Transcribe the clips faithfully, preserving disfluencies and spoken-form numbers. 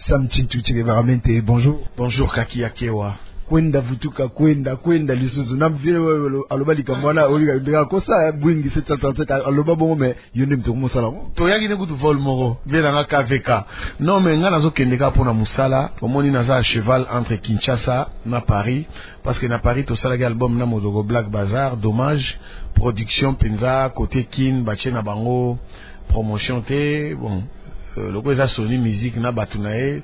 Sam Chintu Veramente, bonjour. Bonjour Kaki Akewa. Kwenda vutuka kwenda kwenda lisuzu na mvile aloba likamwana olika ndeka kosa bwingi sept cent trente-sept aloba bongo me yonde mtoko musala ngo to yaki ne kutu vol moko vela nga K V K non mais nga nazo kendeka pona musala omoni naza cheval entre Kinshasa na Paris parce que na Paris to sala album na mozogo Black Bazar dommage production penza côté kin bache na bango promotion te bon euh, loko eza Sony musique na batunae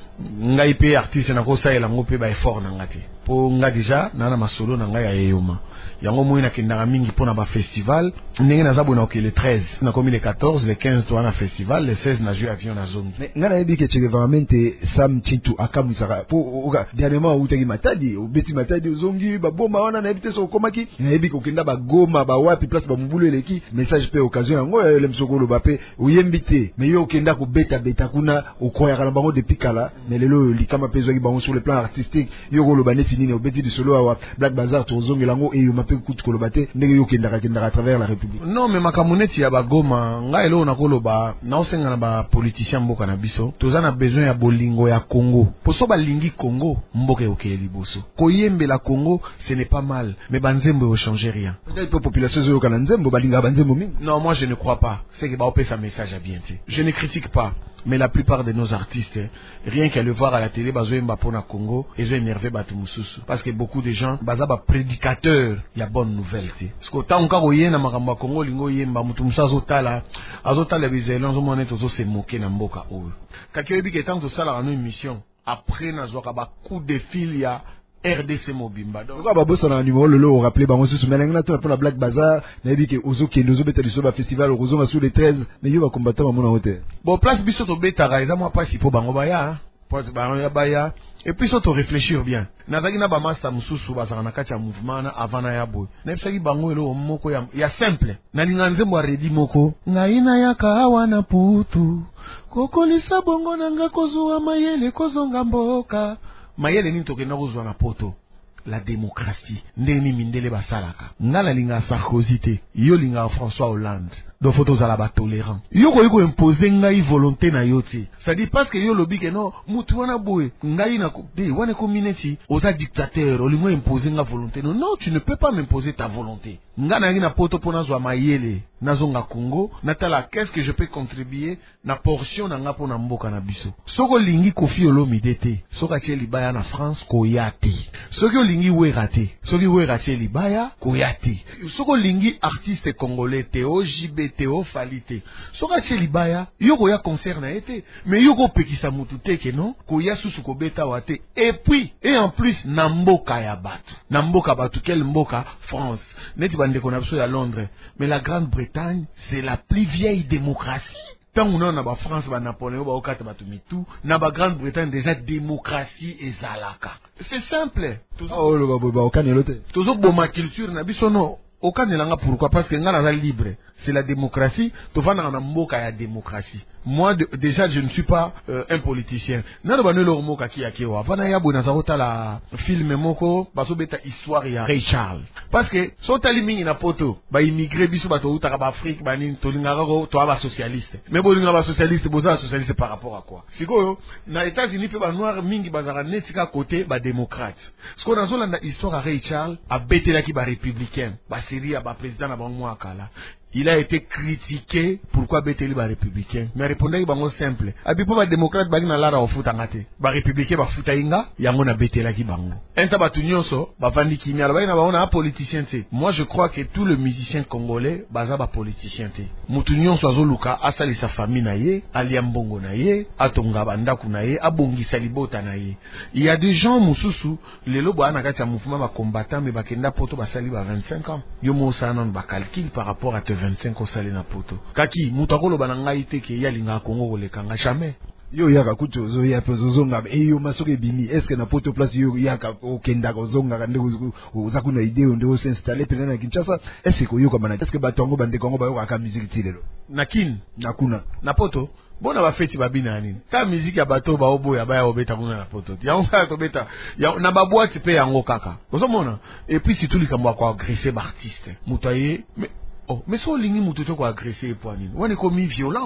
ngai pe artiste na ko saela ngo pe ba effort na ngati po nga déjà nana masolo na ngai ayeyoma yango moyi na kendanga mingi pona ba festival ndenge naza bona ok le treize na komi le quatorze le quinze to na festival le seize na jeu avion na zone mais nga na yebi ke cheke veramente Sam Chintu akamusaka po oka dernièrement utaki matadi obeti matadi ozongi ba boma wana na yebite so komaki na yebi ko kenda ba goma ba wapi place ba mubulu eleki message pe occasion yango le msokolo ba pe oyembite mais yo kenda ko beta beta kuna okoya kana bango depuis kala mais lelo likama pezo ki bango sur le plan artistique yo ko lo baneti nini obeti di solo wa Black Bazar to zongi lango e yo mape kutu ko lo bate ndenge yo kenda ka kenda à travers la République. Non mais makamuneti ya ba goma ngai lelo na koloba na osenga na ba politicien mboka na biso toza na besoin ya bolingo ya Congo poso ba lingi Congo mboka okeli liboso koyembe la Congo ce n'est pas mal mais banzembo ne change rien peut-être pour population zo kana nzembo balinga banzembo mingi. Non moi je ne crois pas c'est que ba opé sa message à bien te je ne critique pas mais la plupart de nos artistes rien qu'à le voir à la télé bazo yemba pona Congo ils ont énervé batu mususu parce que beaucoup de gens baza ba prédicateurs ya bonne nouvelle te parce que tant ka oyena makambo Congo lingo yemba mutu musazo tala azotala bizelons omone tozo se moquer na mboka oyo kaki oyebi ke tant to sala une émission après nazoka ba coup de fil ya R D C Mobimba donc pourquoi ba bossa na numéro lelo rappeler bango susu melenga to pour la Black Bazar na yebi ke ozo ke ozo beta liso ba festival ozo nga sur le treize mais yo ba combattant mona hotel bon place biso to beta ra eza moi pas si po bango baya po bango ya baya et puis surtout réfléchir bien nazaki na ba master mususu basaka na kati ya mouvement na avant ya boy na bisaki bango elo moko ya ya simple na linga nzembo redi moko ngaina ya kawa na putu kokolisa bongo nanga kozuwa mayele kozonga mboka mayele ni tokenda kozwa na poto la démocratie ndeni mindele basalaka ngala linga Sarkozy te yo linga François Hollande do photos à la ba tolérant yo ko yiko imposer ngai volonté na yo te ça dit parce que yo lobi ke no mutu wana boy ngai na ko de wana community oza dictateur olingo imposer nga volonté non non tu ne peux pas m'imposer ta volonté ngana ngi na poto pona zwa mayele nazonga Congo natala qu'est-ce que je peux contribuer na portion na nga pona mboka na biso soko lingi Kofi Olomide te soko atie libaya na France ko yate soko lingi wera te soko wera atie libaya ko yate soko lingi artiste congolais Théo J B Théo Falite soko atie libaya yo ko ya concert na été mais yo ko pekisa mutu te ke non ko ya susu ko beta wate et puis et en plus na mboka ya batu na mboka batu quel mboka France neti bande ko na biso ya Londres mais la Grande-Bretagne c'est la plus vieille démocratie. Tant on a ba France ba Napoléon ba okata batu mitu na ba Grande-Bretagne déjà démocratie et zalaka. C'est simple. Oh le ba ba okanelote. Tozo boma culture na biso no okanelanga pourquoi parce que ngana za libre. C'est la démocratie, to vana na mboka ya démocratie. Moi de, déjà je ne suis pas euh, un politicien. Na ba no lo moka ki akewa. Vana ya bona za otala film moko baso beta histoire ya Ray Charles. Parce que so tali mingi na poto ba immigré biso bato utaka ba Afrique ba ni to linga ko to ba socialiste. Mais bo linga ba socialiste boza socialiste par rapport à quoi? Sikoyo na États-Unis pe ba noir mingi bazara netika côté ba démocrate. Ce qu'on a zo na histoire ya Ray Charles a betela ki ba républicain. Ba série ba président na bango akala. Il a été critiqué pourquoi Beteli ba républicain. Mais répondez bango simple. Abi po ba démocrate ba na lara ofuta ngate. Ba républicain ba futa inga yango na betela ki bango. Enta ba tunyonso ba vandi kimia ba na ba ona politicien te. Moi je crois que tout le musicien congolais baza ba politicien te. Mutunyonso azoluka asali sa famille na ye, alia mbongo na ye, atonga bandaku na ye, abongisa libota na ye. Il y a des gens mususu lelo ba na kati ya mouvement ba combattant mais ba kenda poto ba sali ba vingt-cinq ans. Yo mo sana ba calcul par rapport à te vingt-cinq au salé na poto. Kaki, mutakolo banangai te ke yalinga Congo kolekanga jamais. Yo yaka kuto zo ya pezo zonga e yo masoke bimi est-ce que na poto place yo yaka okenda ko zonga kande uza kuna idée onde o s'installer pena na Kinshasa est-ce que yo kwa bana est-ce que batongo bande Congo ba yo aka musique tilelo nakin nakuna na poto bona ba feti babina nini ka musique ya bato ba obo ya ba ya obeta kuna na poto ya onka to beta ya na ba boîte pe yango kaka ozomona et puis si tout likambo kwa agresser ba artiste mutaye mais oh, mais so lingi mutu to ko agresser poani. Wane komi violence.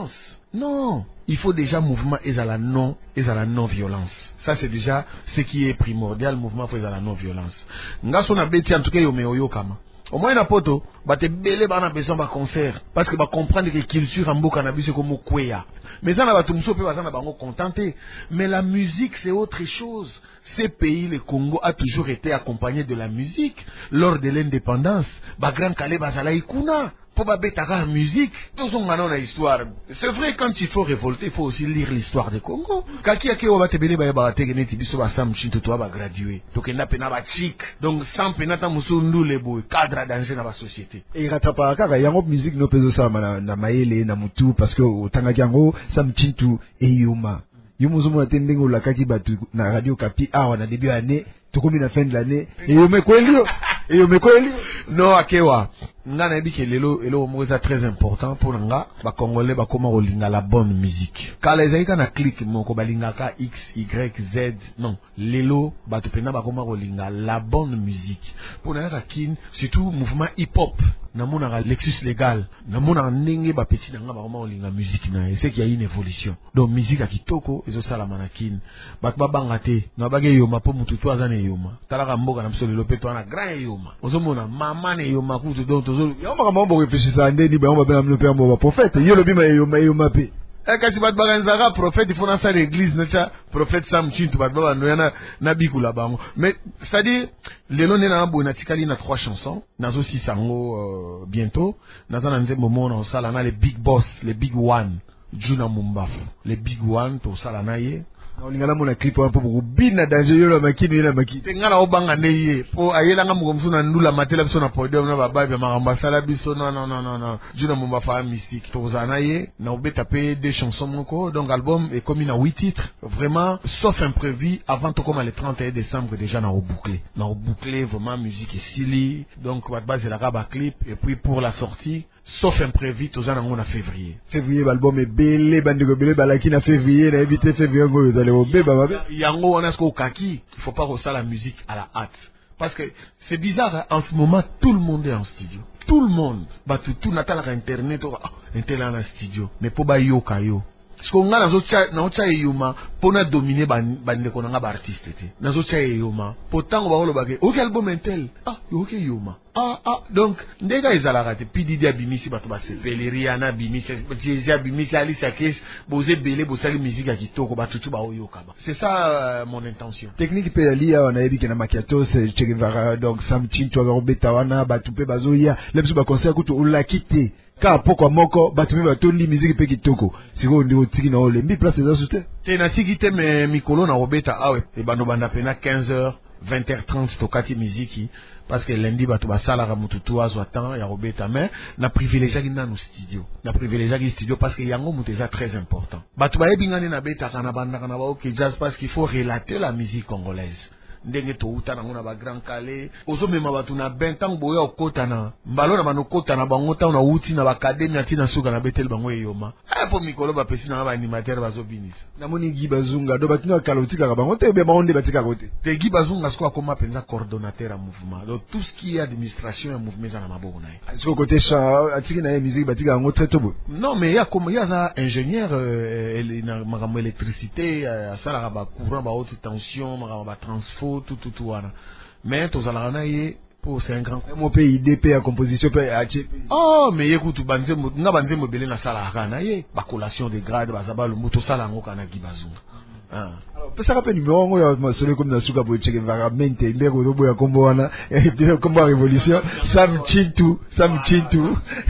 Non, il faut déjà mouvement et à la non et à la non violence. Ça c'est déjà ce qui est primordial, mouvement faut à la non violence. Ngaso na beti en tout cas yo meoyo kama. Au moins na poto, ba te belé ba na besoin ba concert parce que ba comprendre que culture en mboka na biso comme kweya. Mais ça na ba tumso pe ba na bango contenté. Mais la musique c'est autre chose. Ces pays, le Congo a toujours été accompagné de la musique lors de l'indépendance. Ba grand Calais bazala ikuna. Pour la musique, tous ont maintenant la histoire. C'est vrai, quand il faut révolter, il faut aussi lire l'histoire du Congo. Kaki ake wa tebele ba ba tegene tibiso ba sam chinto to ba graduer. Donc na pena ba chic. Donc sans penata musundu le boy cadre danger na ba société. Et ratapa kaka yango musique no peso sa na na maele na mutu parce que otanga yango sam chinto e yuma. Yumo zomo atendengo la kaki batu na radio Kapi awa na début année. Tukomi na fin de l'année et yo me kwelio et yo me kwelio non akewa nga na biki lelo elo mo est très important pour nga ba congolais ba koma olinga la bonne musique kala ezalika na click moko balingaka x y z non lelo ba to pena ba koma olinga la bonne musique pour na kin surtout mouvement hip hop na mona Lexus légal na mona ndenge ba petit nga ba koma olinga musique na c'est qu'il y a une évolution donc musique akitoko ezo sala manakin ba ba bangate na bage yo mapo mutu toza yoma talaka mboka na msolo lopeto na grand yoma ozomona mama ne yoma kutu donc tozo yoma kama mbo réfléchissa ndeni ba mba mlo pe mbo prophète yelo bima yoma yoma pe e kati bat baganzaka prophète il faut dans sa l'église na cha prophète Sam Chintu bat baba no yana na bikula bango mais c'est-à-dire lelo nena bona tikali na trois chansons nazo six sango euh, bientôt naza na nzembo mona osala na les big boss les big one Juna Mumbafu les big one to sala na ye na lingala mona clip un peu beaucoup bina danger yo makini na makini ngala obanga neye po ayela nga mukomsu na ndula matela biso na podium na baba ba makamba sala biso non non non non non Juna Mumba fa mystique to zana ye na obeta pe des chansons moko donc album est comme na huit titres vraiment sauf imprévu avant to comme le trente et un décembre déjà na reboucler na reboucler vraiment musique et silly donc ba base la ba clip et puis pour la sortie sauf imprévu to zana ngona février février l'album est belé bandiko belé balaki na février na éviter février ngo dans le beba baba yango on a ce kaki il faut pas ressasser la musique à la hâte parce que c'est bizarre hein? En ce moment tout le monde est en studio tout le monde bah tout tout natala ka internet oh, internet en studio mais pour ba yo kayo parce qu'on a nazo cha na cha yuma pour na dominer bande ko nga ba artiste te nazo cha yuma pourtant ba holo ba ke ok album intel ah ok yuma ah ah donc ndega ezalaka te pidi dia bimisi bato ba sepeli Rihanna bimisi Jay-Z bimisi Alicia Keys boze belé bosali musique ya kitoko bato tout ba oyoka ba c'est ça euh, mon intention technique pe ali ya na yebi ke na makiato c'est Che Guevara donc Sam Chintu ba robeta wana bato pe bazoya lebiso ba concert kuto ulakite ka poko moko bato pe batondi musique pe kitoko siko ndi otiki na ole mbi place za soute te na tiki te me mikolo na robeta awe e bando banda pena quinze heures vingt heures trente tokati musique parce que lundi bato basala ka mututu azo temps ya robeta mais na privilégié ki na no studio na privilégié ki studio parce que yango mutu est très important bato ba ebingani na beta kana banda kana ba ok jazz parce qu'il faut relater la musique congolaise ndenge to uta na ngona ba grand Calais ozo mema batu na vingt ans boya okota na mbalo na banokota na bango ta na uti na académie tina suka na betel bango yoma eh po mikolo ba pesi na ba animateur bazo binisa na moni gi bazunga do batino kalotika ka bango te be baonde batika kote te gi bazunga sko akoma penza coordonnateur à mouvement donc tout ce qui est administration ya mouvement za na maboko na ye siko côté cha atiki na musique batika ngo très tobo non mais ya comme ya za ingénieur euh, na makambo électricité à sala ba courant ba haute tension makambo ba transfo tout tout tout wana mais to zala na ye pour c'est un grand mon pays D P à composition pe a oh mais écoute banze nga banze mobile na sala kana ye ba collation de grade ba zabalo moto sala ngo kana gibazunga ah alors peut ça rappelle numéro ngo ya masolo comme na suka bo Che Guevara mente ndeko zo boya kombo wana kombo révolution Sam Chintu Sam Chintu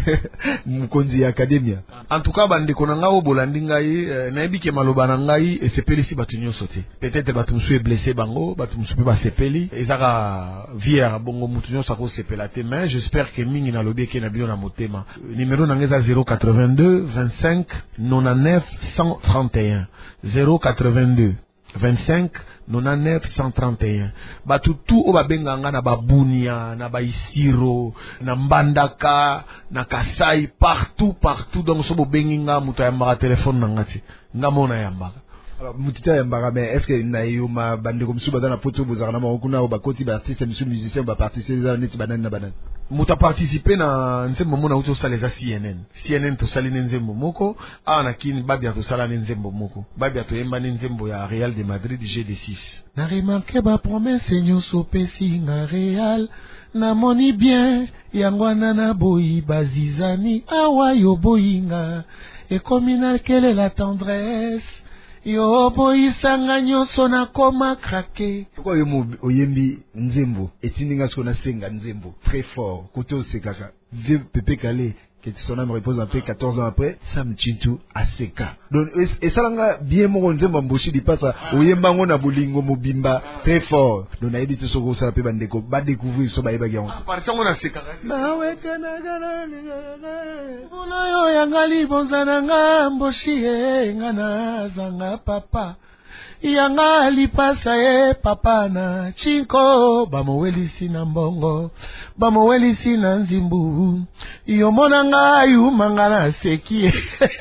mukonzi ya academia en tout cas bande ko nga o bolandi ngai na ebike maloba na ngai et sepeli si batu nyoso te peut-être batu musu est blessé bango batu musu ba sepeli ezaka vier bongo mutu nyoso ko sepela te mais j'espère que mingi na lobi ke na bio na motema numéro na ngeza zéro quatre-vingt-deux vingt-cinq quatre-vingt-neuf cent trente et un zéro quatre-vingt-deux vingt-cinq quatre-vingt-neuf cent trente et un batu tout o babenganga na babunia na baisiro na mbandaka na Kasai partout partout donc so bobenginga muto ya mbaka téléphone na ngati ngamona ya mbaka Alors mutita ya mbara, mais est-ce que na yo ma bande comme sous badana poto bozarana ma kuna ba koti ba artiste musicien ba participer dans net banane na banane. Muta participer na nzembo mona uto saleza C N N. C N N to sali nzembo moko, a na kini babia to sala nzembo moko. Babia to yemba nzembo ya Real de Madrid G D six. Na remarqué ba promesse nyoso pesi nga Real. Na moni bien yangwana na boyi bazizani awa yo boyinga. Et comme il quelle est la tendresse. Yo boy sanga nyoso na koma krake. Pourquoi yo mo oyembi nzembo etininga siko na senga nzembo très fort côté osekaka vieux Pépé Calé qui son âme repose un peu quatorze ans après Sam Chintu aseka. Donc et ça langa bien mo nzembo mboshi di pasa oyemba ngo na bolingo mobimba très fort. Donc na edite soko sala pe bandeko ba découvrir so ba yeba gyango. Parti ngo na seka. Na wekana gana Bona yo yangali bonzana nga mboshi e ngana zanga papa. Yanga lipasa e papa na chinko bamowelisi na mbongo bamowelisi na nzimbu yomona nga yumanga na seki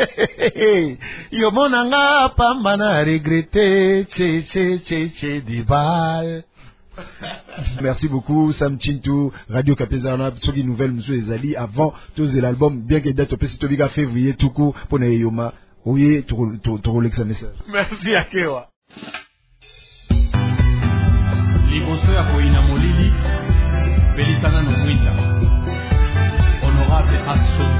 yomona nga pamba na regrette che che che che dibal. Merci beaucoup Sam Chintu Radio Kapezana soki nouvelle monsieur Ezali avant tous l'album bien que date opesi tobiga février tout court pour na yoma oye to to to Rolex message. Merci akewa. Liboso ya koina molili belisana no mwinda honorable Asondo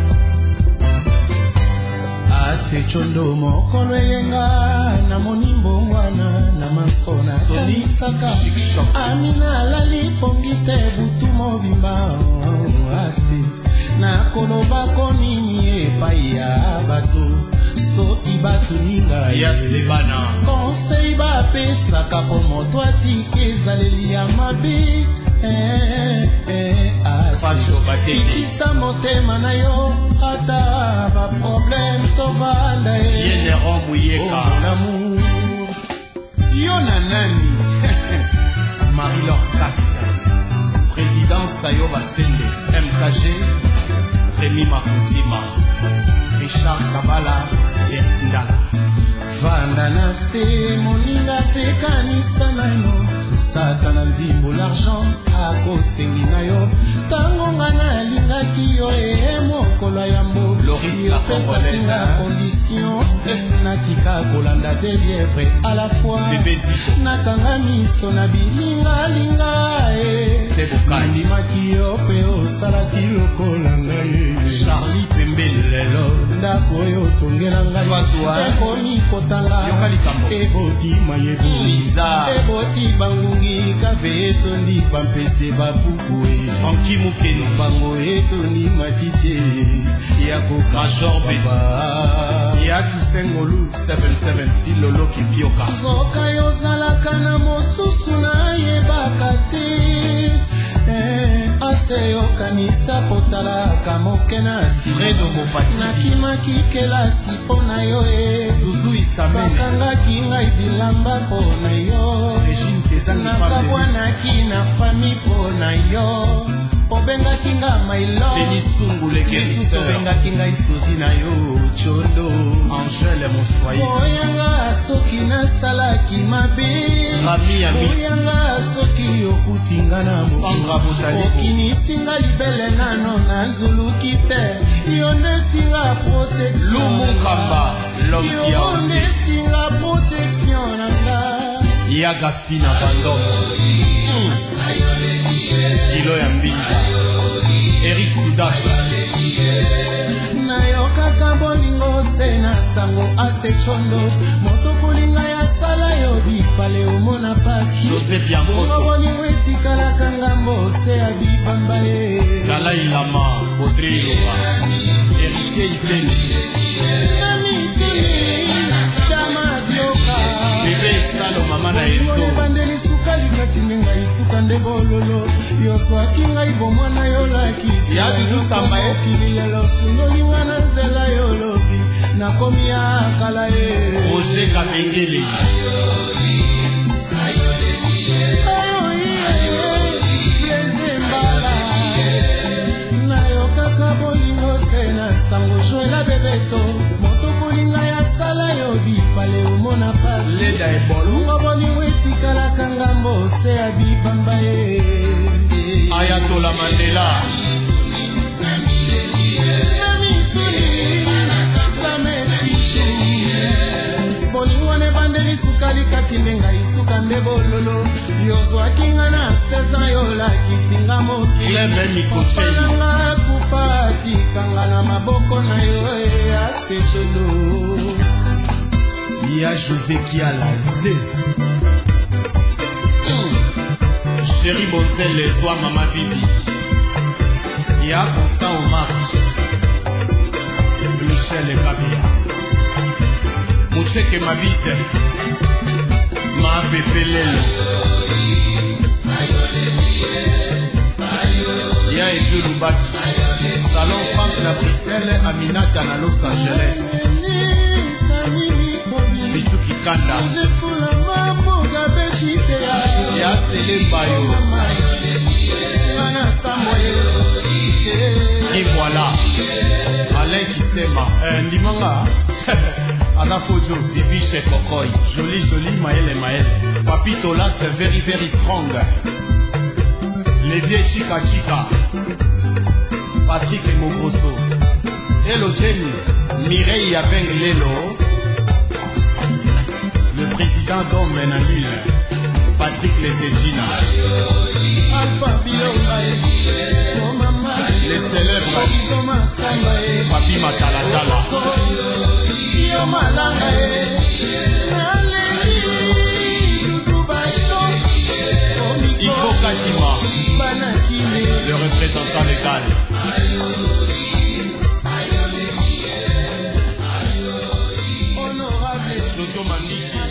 ase chondo mokolo yenga na monimbo mwana na masona tonisaka amina lali pongite butu mobimba ase na koloba konini epai ya bato soki bato ninga ya lebana conseil ba pesa kapo moto atike ezaleli ya mabe eh eh afajo bateki sa motema na yo ata ba problème to vanda yene romu yeka l'amour yo na nani Marie-Laure Castro président Sayo Batende M K G Rémi Makutima Richard Kabala et Ndala Vanda na se moninga pe kanisa na yo Satana nzimbo l'argent akosengi na yo tango nga nalingaki yo e mokolo ya mbo opesaki nga condition natika kolanda de lièvre à la fois nakanga miso na bilingalinga e nandimaki yo mpe osalaki lokola ngai Charlie Pembele lelo ndako oyo otongela ngai ekomi kotanga eboti mayebo eboti bangungi kafe etondi bampese bapukue ankimukeno bango etondi matite ya Major Beba ya Tusengolu seven seven silolo kipioka zoka yozalaka na mosusu na yebaka te ase yokanisa potalaka moke na siredo mopati nakimaki kelasi mpo na yo e bakangaki ngai bilamba mpo na yo nakabwanaki na fami mpo na yo obengaki nga mailo lisusu obengaki ngai susi na yo chondo Angele Moswaye oyanga soki nasalaki mabe oyanga soki okutinga na okinitinga libele nano nanzuluki te yo netinga protection yo netinga protection na nga yaga fina bandomo Dilo ya mbinga Eric Kudaka nayokaka bolingo te na sango ase chondo moto kolinga ya sala yo bifale omona paki bongo bolingo etikalaka ngambo se ya bipamba ye Dalai Lama Audrey Loba Héritier Ipeni Chama Dioka Bébé Salo Mama na Ezo bandeli suka likati ninga isuka nde bololo yo swaki ngai bomwana yo laki ya bidu tamba okili ya losunoli wana nzela yo lobi nakomi ya kala ye Roger Kabengele nayokaka bolingo te na sango joela bebeto moto kolinga ya sala yo bifale omona bolungo bolingo etikalaka ngambo se ya bipamba ye Ayatola Mandela bolingo ne bandeli sukali kati ndenga isuka nde bololo yozwaki nga na seza yolakisinga mokianga kufa tikanga na maboko na yo ya tesolo ya José Kiala Chéri Bontel les toi Mama Bibi ya Constant Omar Michel Kabia Mousseke Mabite Ma Pepelelo Ya Edu Lubaki Salon France la Bruxelles Aminata na Los Angeles Bituki Kanda Ya Telembayo Et voilà Alain Kitema Ndimanga Ada Fojo, Bibi chez Kokoy, joli joli Maël et Maël. Papito là c'est very very strong. Les vieux Chica Chica, Patrick et Mogrosso. Hello Jenny, Mireille Yabeng Lelo, le président d'Homme Menanil, Patrick Letégina. Alpha Bilonga, les célèbres, Papi Matalatala. Il faut Katima, le représentant légal. Honorable Jojo Mandiki.